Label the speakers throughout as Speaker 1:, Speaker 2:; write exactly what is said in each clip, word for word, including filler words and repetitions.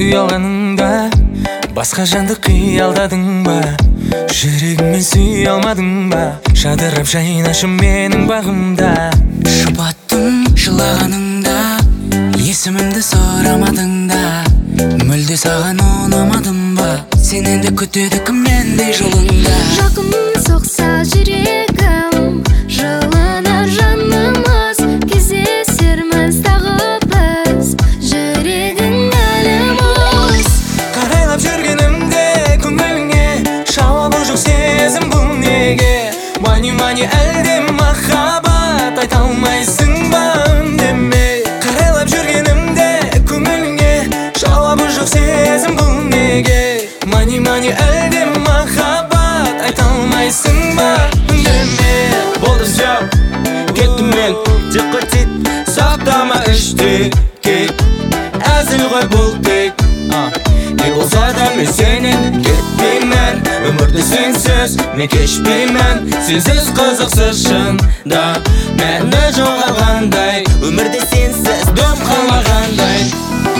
Speaker 1: ұялғаныңда басқа жанды қиялдадың ба? Жүрегіңмен сүй алмадың ба? Жадырап жайнашы менің бағымда.
Speaker 2: Жұбаттым жылағаныңда, есімімді сұрамадың да. Мүлде саған ұнамадым ба? Сен енді күтеді кім мендей жолыңда.
Speaker 3: Жақын соқса жүрегім, жылынар жанымыз, кездесерміз тағы біз, жүрегің әліміз.
Speaker 1: Қарайлап жүргенімде көңіліңе жауабы жоқ сезім бұл неге? Мани-мани әлде махаббат айта алмайсың ба үндемей? Қарайлап жүргенімде көңіліңе жауабы жоқ сезім бұл неге? Мани-мани әлде махаббат айта алмайсың ба үндемей?
Speaker 4: Болды все, кеттім мен, декретит, сақтама іште кет. Әзіл ғой бұл тек, не болса да мен сенен кетпеймін. Өмірді сенсіз мен кешпеймін, сенсіз қызықсыз шында мәні жоғалғандай, өмірде сенсіз дым қалмағандай.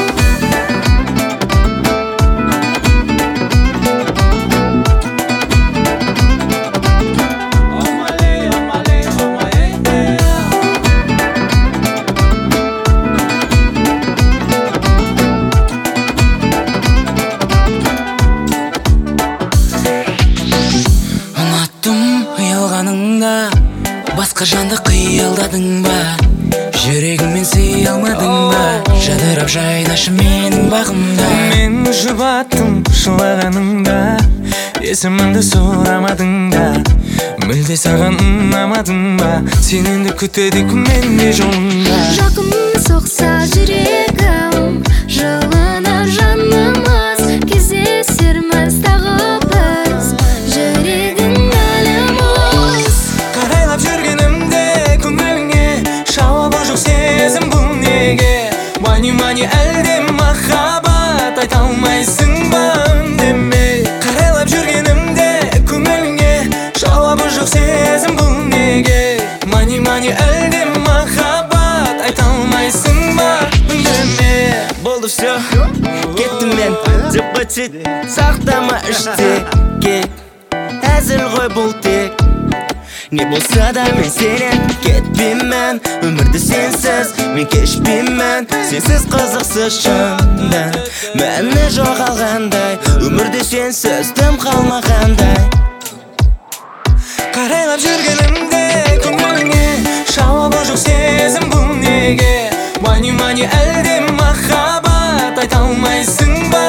Speaker 2: Басқа жанды қиялдадың ба? Жүрегіңмен сүй алмадың ба? Жадырап жайнашы менің бағымда.
Speaker 1: Мен жұбаттым жылағаныңда, есімімді сұрамадың да. Мүлде саған ұнамадың ба? Сен енді күтеді кім мендей жолыңда.
Speaker 3: Жақын соқса жүрегім, жылынар жанымыз, кездесерміз тағы біз, жүрегің әліміз.
Speaker 1: Қарайлап жүргенімде көңіліңе жауабы жоқ сезім бұл неге? Мани-мани әлде махаббат айта алмайсың ба үндемей? Қарайлап жүргенімде көңіліңе жауабы жоқ сезім бұл неге? Мани-мани әлде махаббат айта алмайсың ба үндемей?
Speaker 4: Болды все, кеттім мен, декретит, сақтама іште кет. Әзіл ғой бұл тек, не болса да мен сенен кетпеймін. Өмірді сенсіз мен кешпеймін, сенсіз қызықсыз шында мәні жоғалғандай, өмірде сенсіз дым қалмағандай.
Speaker 1: Қарайлап жүргенімде көңіліңе жауабы жоқ сезім бұл неге? Мани-мани әлде махаббат айта алмайсың ба